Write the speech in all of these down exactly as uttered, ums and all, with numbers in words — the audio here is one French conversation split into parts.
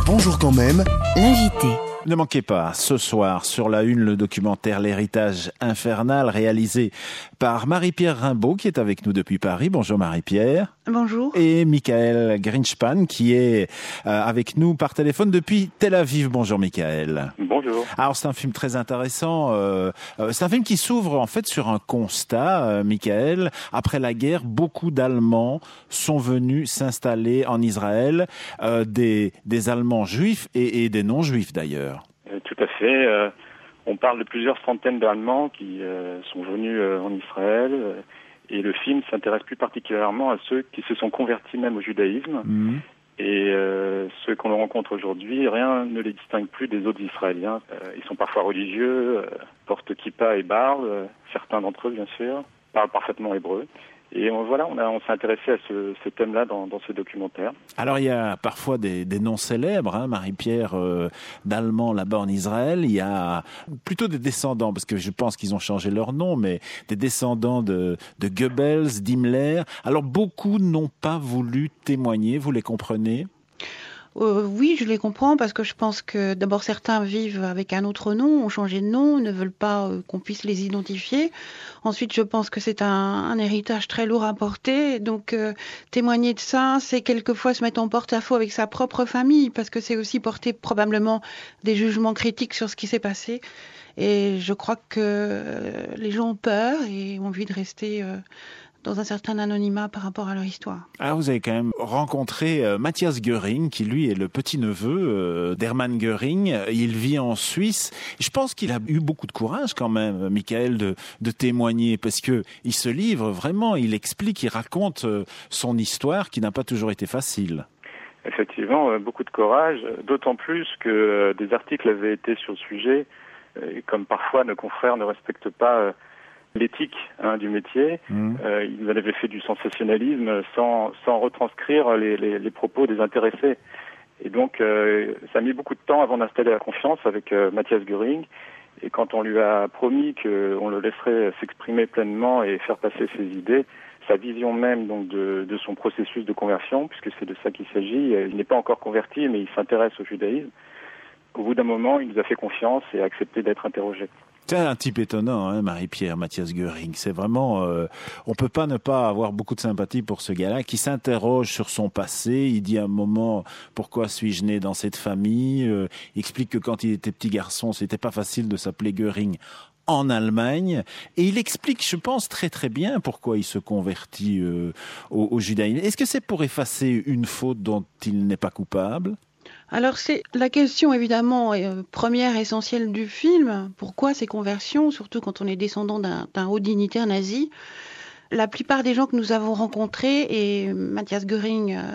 Bonjour quand même, l'invité. Ne manquez pas, ce soir, sur la une, le documentaire L'héritage infernal, réalisé par Marie-Pierre Rimbaud, qui est avec nous depuis Paris. Bonjour Marie-Pierre. Bonjour. Et Michael Grinspan, qui est euh, avec nous par téléphone depuis Tel Aviv. Bonjour Michael. Bonjour. Alors c'est un film très intéressant. Euh, euh, c'est un film qui s'ouvre en fait sur un constat, euh, Michael. Après la guerre, beaucoup d'Allemands sont venus s'installer en Israël, euh, des, des Allemands juifs et, et des non-juifs d'ailleurs. Euh, tout à fait. Euh, on parle de plusieurs centaines d'Allemands qui euh, sont venus euh, en Israël. Euh, et le film s'intéresse plus particulièrement à ceux qui se sont convertis même au judaïsme. Mmh. Et euh, ceux qu'on rencontre aujourd'hui, rien ne les distingue plus des autres Israéliens. Euh, ils sont parfois religieux, euh, portent kippa et barbe, euh, certains d'entre eux bien sûr, parlent parfaitement hébreu. Et on, voilà, on, a, on s'est intéressé à ce, ce thème-là dans, dans ce documentaire. Alors il y a parfois des, des noms célèbres, hein, Marie-Pierre, euh, d'Allemands là-bas en Israël. Il y a plutôt des descendants, parce que je pense qu'ils ont changé leur nom, mais des descendants de, de Goebbels, d'Himmler. Alors beaucoup n'ont pas voulu témoigner, vous les comprenez ? Euh, oui, je les comprends parce que je pense que d'abord certains vivent avec un autre nom, ont changé de nom, ne veulent pas euh, qu'on puisse les identifier. Ensuite, je pense que c'est un, un héritage très lourd à porter. Donc, euh, témoigner de ça, c'est quelquefois se mettre en porte-à-faux avec sa propre famille parce que c'est aussi porter probablement des jugements critiques sur ce qui s'est passé. Et je crois que euh, les gens ont peur et ont envie de rester Euh, dans un certain anonymat par rapport à leur histoire. Ah, vous avez quand même rencontré euh, Matthias Göring, qui lui est le petit-neveu euh, d'Hermann Göring. Il vit en Suisse. Je pense qu'il a eu beaucoup de courage quand même, Michael, de, de témoigner, parce que il se livre vraiment, il explique, il raconte euh, son histoire qui n'a pas toujours été facile. Effectivement, euh, beaucoup de courage, d'autant plus que euh, des articles avaient été sur le sujet, euh, comme parfois nos confrères ne respectent pas euh, l'éthique hein, du métier. Mmh. Euh, ils avaient fait du sensationnalisme sans, sans retranscrire les, les, les propos des intéressés. Et donc, euh, ça a mis beaucoup de temps avant d'installer la confiance avec euh, Matthias Göring. Et quand on lui a promis qu'on le laisserait s'exprimer pleinement et faire passer ses idées, sa vision même donc de, de son processus de conversion, puisque c'est de ça qu'il s'agit, il n'est pas encore converti, mais il s'intéresse au judaïsme. Au bout d'un moment, il nous a fait confiance et a accepté d'être interrogé. C'est un type étonnant, hein, Marie-Pierre, Matthias Göring. C'est vraiment, euh, on peut pas ne pas avoir beaucoup de sympathie pour ce gars-là qui s'interroge sur son passé. Il dit à un moment, pourquoi suis-je né dans cette famille? euh, Il explique que quand il était petit garçon, c'était pas facile de s'appeler Göring en Allemagne. Et il explique, je pense, très très bien pourquoi il se convertit euh, au, au judaïsme. Est-ce que c'est pour effacer une faute dont il n'est pas coupable? Alors c'est la question évidemment euh, première essentielle du film. Pourquoi ces conversions, surtout quand on est descendant d'un, d'un haut dignitaire nazi? La plupart des gens que nous avons rencontrés, et Matthias Göring euh,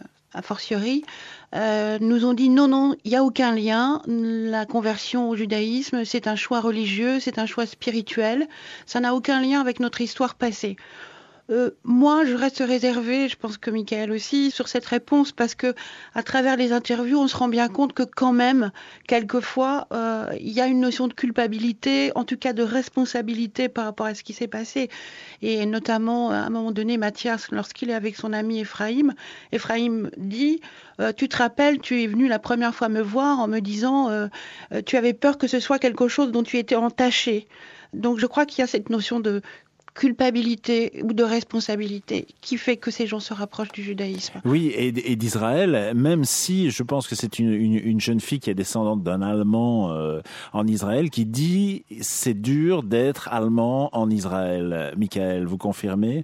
a fortiori, euh, nous ont dit non, non, il n'y a aucun lien. La conversion au judaïsme, c'est un choix religieux, c'est un choix spirituel. Ça n'a aucun lien avec notre histoire passée. Euh, moi, je reste réservée, je pense que Michael aussi, sur cette réponse parce que à travers les interviews, on se rend bien compte que quand même, quelquefois, euh, il y a une notion de culpabilité, en tout cas de responsabilité par rapport à ce qui s'est passé. Et notamment, à un moment donné, Matthias, lorsqu'il est avec son ami Ephraim, Ephraim dit euh, « Tu te rappelles, tu es venu la première fois me voir en me disant euh, « Tu avais peur que ce soit quelque chose dont tu étais entaché. » Donc je crois qu'il y a cette notion de culpabilité ou de responsabilité qui fait que ces gens se rapprochent du judaïsme. Oui, et, et d'Israël, même si je pense que c'est une, une, une jeune fille qui est descendante d'un Allemand euh, en Israël qui dit c'est dur d'être Allemand en Israël. Michael, vous confirmez?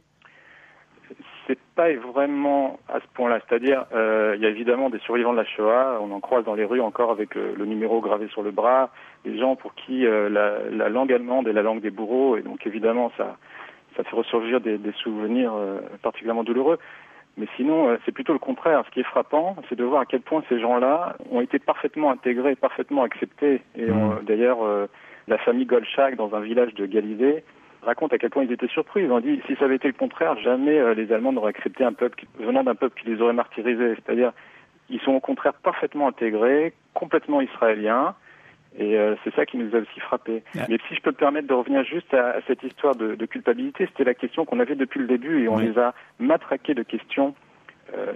C'est pas vraiment à ce point-là. C'est-à-dire, euh, il y a évidemment des survivants de la Shoah, on en croise dans les rues encore avec le, le numéro gravé sur le bras, des gens pour qui euh, la, la langue allemande est la langue des bourreaux, et donc évidemment ça ça fait ressurgir des, des souvenirs euh, particulièrement douloureux. Mais sinon, euh, c'est plutôt le contraire. Ce qui est frappant, c'est de voir à quel point ces gens-là ont été parfaitement intégrés, parfaitement acceptés. Et on, mmh. d'ailleurs, euh, la famille Goldschag, dans un village de Galilée, raconte à quel point ils étaient surpris. Ils ont dit, si ça avait été le contraire, jamais euh, les Allemands n'auraient accepté un peuple qui, venant d'un peuple qui les aurait martyrisés. C'est-à-dire, ils sont au contraire parfaitement intégrés, complètement israéliens. Et euh, c'est ça qui nous a aussi frappés. Ouais. Mais si je peux me permettre de revenir juste à, à cette histoire de, de culpabilité, c'était la question qu'on avait depuis le début et on oui. les a matraqués de questions euh,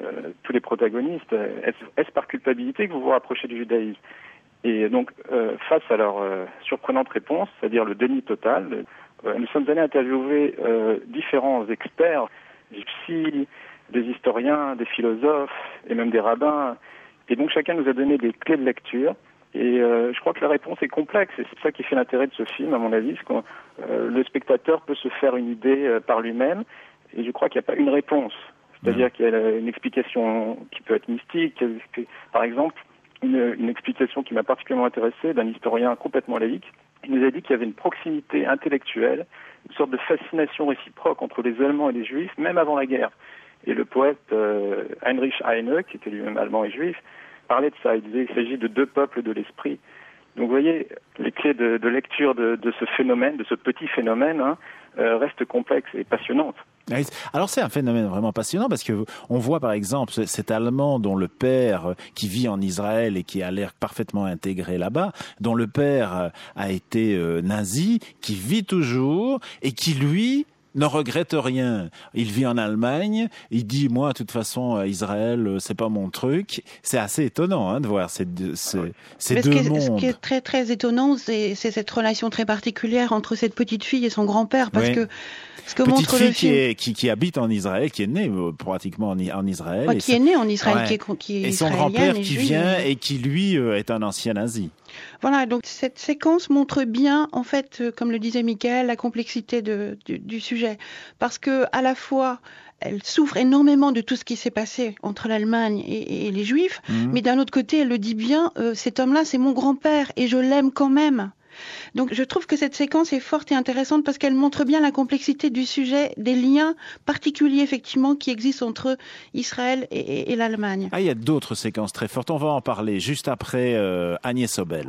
tous les protagonistes, est-ce, est-ce par culpabilité que vous vous rapprochez du judaïsme? Et donc, euh, face à leur euh, surprenante réponse, c'est-à-dire le déni total, euh, nous sommes allés interviewer euh, différents experts, des psys, des historiens, des philosophes et même des rabbins. Et donc, chacun nous a donné des clés de lecture. Et euh, je crois que la réponse est complexe. Et c'est ça qui fait l'intérêt de ce film, à mon avis, c'est que euh, le spectateur peut se faire une idée euh, par lui-même. Et je crois qu'il n'y a pas une réponse. C'est-à-dire mmh. qu'il y a une explication qui peut être mystique. Par exemple, Une, une explication qui m'a particulièrement intéressé d'un historien complètement laïque. Il nous a dit qu'il y avait une proximité intellectuelle, une sorte de fascination réciproque entre les Allemands et les Juifs, même avant la guerre. Et le poète euh, Heinrich Heine, qui était lui-même allemand et juif, parlait de ça. Il disait qu'il s'agit de deux peuples de l'esprit. Donc vous voyez, les clés de, de lecture de, de ce phénomène, de ce petit phénomène, hein, euh, restent complexes et passionnantes. Alors c'est un phénomène vraiment passionnant parce que on voit par exemple cet Allemand dont le père qui vit en Israël et qui a l'air parfaitement intégré là-bas, dont le père a été nazi, qui vit toujours et qui lui ne regrette rien. Il vit en Allemagne, il dit moi de toute façon Israël c'est pas mon truc. C'est assez étonnant hein, de voir ces deux, ces, ces deux ce qui est, mondes. Ce qui est très très étonnant, c'est, c'est cette relation très particulière entre cette petite fille et son grand-père, parce oui. que ce que petite montre fille le film, qui, est, qui, qui habite en Israël, qui est née euh, pratiquement en, en Israël, ouais, qui est née en Israël, ouais. qui est, qui est et son grand-père qui vient et qui lui euh, est un ancien nazi. Voilà, donc cette séquence montre bien, en fait, euh, comme le disait Michael, la complexité de, du, du sujet, parce que à la fois elle souffre énormément de tout ce qui s'est passé entre l'Allemagne et, et les Juifs, mmh. mais d'un autre côté, elle le dit bien, euh, cet homme-là, c'est mon grand-père et je l'aime quand même. Donc je trouve que cette séquence est forte et intéressante parce qu'elle montre bien la complexité du sujet, des liens particuliers effectivement qui existent entre Israël et, et, et l'Allemagne. Ah, il y a d'autres séquences très fortes, on va en parler juste après euh, Agnès Sobel.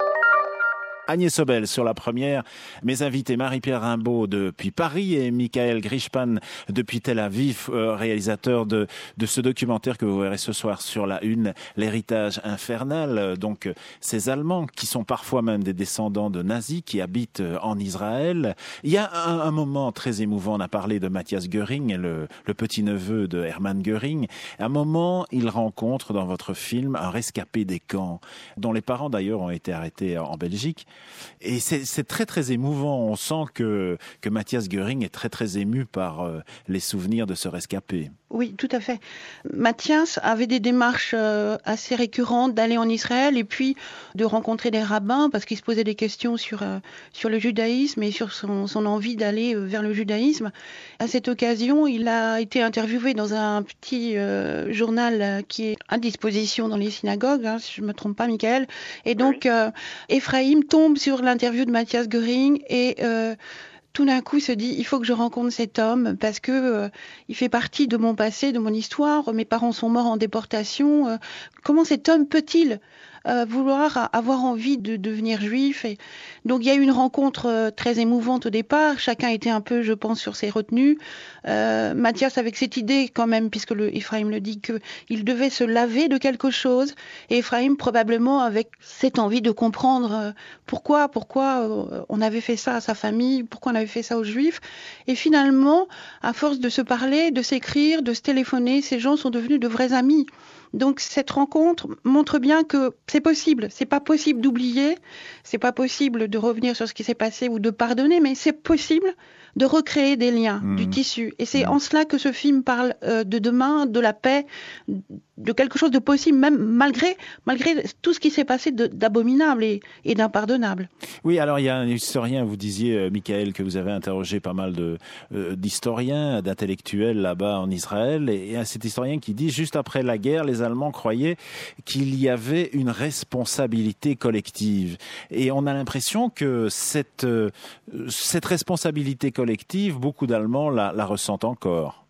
Agnès Sobel sur la première, mes invités Marie-Pierre Rimbaud depuis Paris et Michael Grischpan depuis Tel Aviv, euh, réalisateur de, de ce documentaire que vous verrez ce soir sur la une, l'héritage infernal. Donc ces Allemands qui sont parfois même des descendants de nazis qui habitent en Israël. Il y a un, un moment très émouvant, on a parlé de Matthias Göring, le, le petit-neveu de Hermann Göring. À un moment, il rencontre dans votre film un rescapé des camps, dont les parents d'ailleurs ont été arrêtés en Belgique. Et c'est, c'est très très émouvant. On sent que, que Matthias Göring est très très ému par euh, les souvenirs de ce rescapé. Oui, tout à fait. Matthias avait des démarches euh, assez récurrentes d'aller en Israël et puis de rencontrer des rabbins parce qu'il se posait des questions sur, euh, sur le judaïsme et sur son, son envie d'aller vers le judaïsme. À cette occasion, il a été interviewé dans un petit euh, journal euh, qui est à disposition dans les synagogues, hein, si je ne me trompe pas, Michael. Et donc, euh, Ephraim tombe sur l'interview de Matthias Göring et... Euh, tout d'un coup se dit il faut que je rencontre cet homme parce que euh, il fait partie de mon passé, de mon histoire. Mes parents sont morts en déportation. Euh, comment cet homme peut-il euh, vouloir avoir envie de devenir juif? Et donc il y a eu une rencontre euh, très émouvante au départ. Chacun était un peu, je pense, sur ses retenues. Euh, Matthias avec cette idée quand même, puisque le, Ephraim le dit, qu'il devait se laver de quelque chose. Et Ephraim probablement avec cette envie de comprendre euh, pourquoi, pourquoi euh, on avait fait ça à sa famille, pourquoi on avait fait ça aux Juifs. Et finalement, à force de se parler, de s'écrire, de se téléphoner, ces gens sont devenus de vrais amis. Donc cette rencontre montre bien que c'est possible. C'est pas possible d'oublier, c'est pas possible de revenir sur ce qui s'est passé ou de pardonner, mais c'est possible de recréer des liens, mmh. du tissu. Et c'est mmh. en cela que ce film parle euh, de demain, de la paix, de quelque chose de possible, même malgré, malgré tout ce qui s'est passé de, d'abominable et, et d'impardonnable. Oui, alors il y a un historien, vous disiez, euh, Michael, que vous avez interrogé pas mal de, euh, d'historiens, d'intellectuels là-bas en Israël, et, et cet historien qui dit, juste après la guerre, les Allemands croyaient qu'il y avait une responsabilité collective. Et on a l'impression que cette, euh, cette responsabilité collective, beaucoup d'Allemands la, la ressentent encore.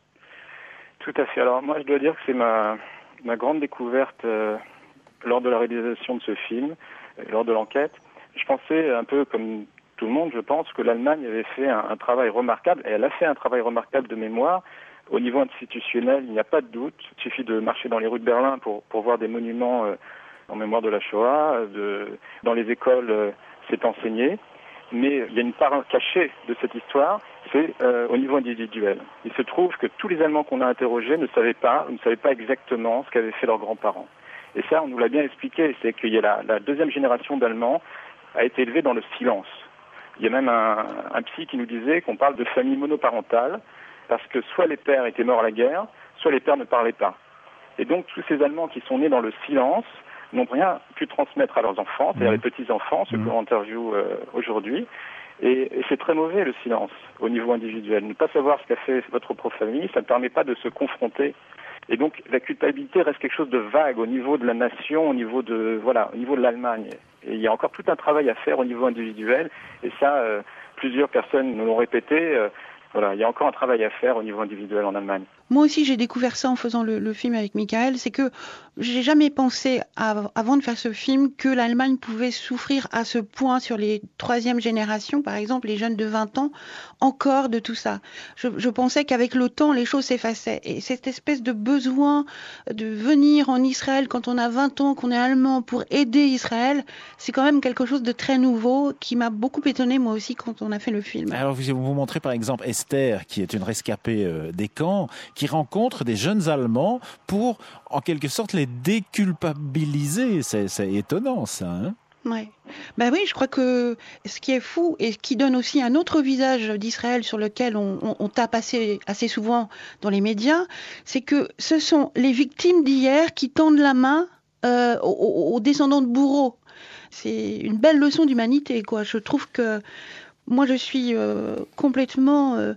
Tout à fait. Alors moi, je dois dire que c'est ma, ma grande découverte euh, lors de la réalisation de ce film, euh, lors de l'enquête. Je pensais un peu comme tout le monde, je pense, que l'Allemagne avait fait un, un travail remarquable, et elle a fait un travail remarquable de mémoire. Au niveau institutionnel, il n'y a pas de doute. Il suffit de marcher dans les rues de Berlin pour, pour voir des monuments euh, en mémoire de la Shoah. De, dans les écoles, euh, c'est enseigné. mais il y a une part cachée de cette histoire, c'est euh, au niveau individuel. Il se trouve que tous les Allemands qu'on a interrogés ne savaient pas, ne savaient pas exactement ce qu'avaient fait leurs grands-parents. Et ça, on nous l'a bien expliqué, c'est qu'il y a la, la deuxième génération d'Allemands a été élevée dans le silence. Il y a même un, un psy qui nous disait qu'on parle de famille monoparentale, parce que soit les pères étaient morts à la guerre, soit les pères ne parlaient pas. Et donc tous ces Allemands qui sont nés dans le silence n'ont rien pu transmettre à leurs enfants, c'est-à-dire les petits-enfants, ceux mmh. qu'on interviewe euh, aujourd'hui. Et, et c'est très mauvais le silence au niveau individuel. Ne pas savoir ce qu'a fait votre propre famille, ça ne permet pas de se confronter. Et donc la culpabilité reste quelque chose de vague au niveau de la nation, au niveau de voilà, au niveau de l'Allemagne. Et il y a encore tout un travail à faire au niveau individuel. Et ça, euh, plusieurs personnes nous l'ont répété. Euh, Voilà, il y a encore un travail à faire au niveau individuel en Allemagne. Moi aussi, j'ai découvert ça en faisant le, le film avec Michael. C'est que j'ai jamais pensé, à, avant de faire ce film, que l'Allemagne pouvait souffrir à ce point sur les troisième générations, par exemple, les jeunes de vingt ans, encore de tout ça. Je, je pensais qu'avec le temps, les choses s'effaçaient. Et cette espèce de besoin de venir en Israël quand on a vingt ans, qu'on est allemand, pour aider Israël, c'est quand même quelque chose de très nouveau qui m'a beaucoup étonnée, moi aussi, quand on a fait le film. Alors, vous vous montrez, par exemple, Esther, qui est une rescapée euh, des camps, qui rencontre des jeunes Allemands pour, en quelque sorte, les déculpabiliser. C'est, c'est étonnant, ça, hein? Ouais. Ben oui, je crois que ce qui est fou et qui donne aussi un autre visage d'Israël sur lequel on, on, on tape assez, assez souvent dans les médias, c'est que ce sont les victimes d'hier qui tendent la main euh, aux, aux descendants de bourreaux. C'est une belle leçon d'humanité, quoi. Je trouve que moi, je suis euh, complètement euh,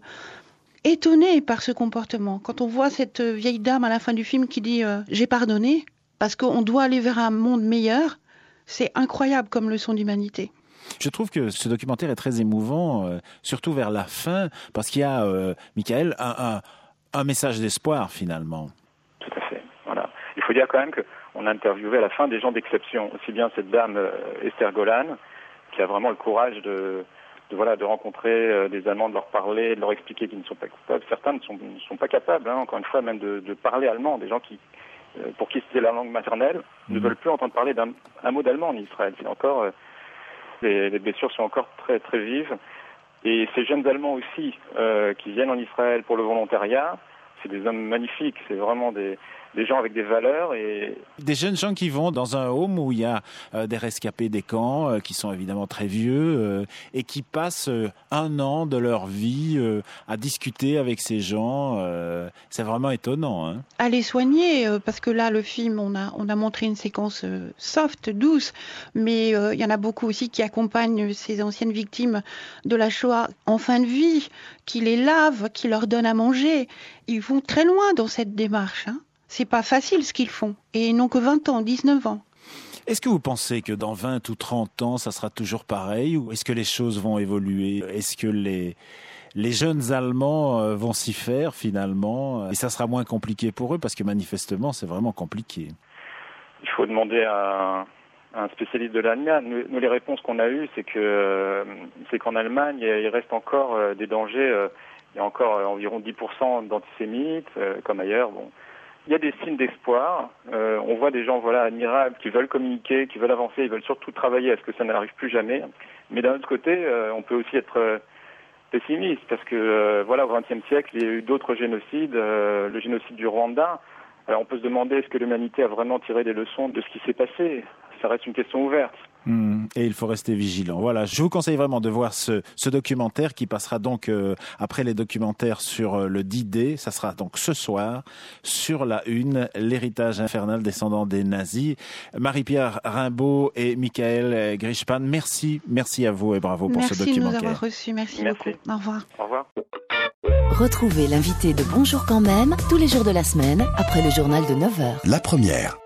étonnée par ce comportement. Quand on voit cette vieille dame à la fin du film qui dit euh, « j'ai pardonné », parce qu'on doit aller vers un monde meilleur, c'est incroyable comme leçon d'humanité. Je trouve que ce documentaire est très émouvant, euh, surtout vers la fin, parce qu'il y a, euh, Michael, un, un, un message d'espoir, finalement. Tout à fait, voilà. Il faut dire quand même qu'on a interviewé à la fin des gens d'exception, aussi bien cette dame euh, Esther Golan, qui a vraiment le courage de... De, voilà, de rencontrer euh, des Allemands, de leur parler, de leur expliquer qu'ils ne sont pas coupables. Certains ne sont, ne sont pas capables, hein, encore une fois, même de, de parler allemand. Des gens qui, euh, pour qui c'était la langue maternelle, mmh. ne veulent plus entendre parler d'un un mot d'allemand en Israël. C'est encore, euh, les, les blessures sont encore très très vives. Et ces jeunes Allemands aussi, euh, qui viennent en Israël pour le volontariat, c'est des hommes magnifiques. C'est vraiment des des gens avec des valeurs et des jeunes gens qui vont dans un home où il y a euh, des rescapés des camps euh, qui sont évidemment très vieux euh, et qui passent euh, un an de leur vie euh, à discuter avec ces gens. Euh, c'est vraiment étonnant, hein. À les soigner, euh, parce que là le film on a on a montré une séquence euh, soft, douce, mais il euh, y en a beaucoup aussi qui accompagnent ces anciennes victimes de la Shoah en fin de vie, qui les lavent, qui leur donnent à manger. Ils vont très loin dans cette démarche, hein. C'est pas facile ce qu'ils font. Et ils n'ont que vingt ans, dix-neuf ans. Est-ce que vous pensez que dans vingt ou trente ans, ça sera toujours pareil? Ou est-ce que les choses vont évoluer? Est-ce que les, les jeunes Allemands vont s'y faire finalement? Et ça sera moins compliqué pour eux? Parce que manifestement, c'est vraiment compliqué. Il faut demander à un spécialiste de l'Allemagne. Nous, nous, les réponses qu'on a eues, c'est que c'est qu'en Allemagne, il reste encore des dangers. Il y a encore environ dix pour cent d'antisémites, comme ailleurs. Bon. Il y a des signes d'espoir. Euh, on voit des gens voilà admirables qui veulent communiquer, qui veulent avancer, ils veulent surtout travailler à ce que ça n'arrive plus jamais. Mais d'un autre côté, euh, on peut aussi être euh, pessimiste parce que euh, voilà au vingtième siècle, il y a eu d'autres génocides, euh, le génocide du Rwanda. Alors on peut se demander est-ce que l'humanité a vraiment tiré des leçons de ce qui s'est passé. Ça reste une question ouverte. Mmh, et il faut rester vigilant. Voilà, je vous conseille vraiment de voir ce, ce documentaire qui passera donc euh, après les documentaires sur euh, le D-Day. Ça sera donc ce soir sur la une, l'héritage infernal descendant des nazis. Marie-Pierre Rimbaud et Michael Griespan, merci, merci à vous et bravo pour merci ce documentaire. Merci de nous avoir reçus, merci, merci beaucoup. Au revoir. Au revoir. Retrouvez l'invité de Bonjour quand même tous les jours de la semaine après le journal de neuf heures. La première.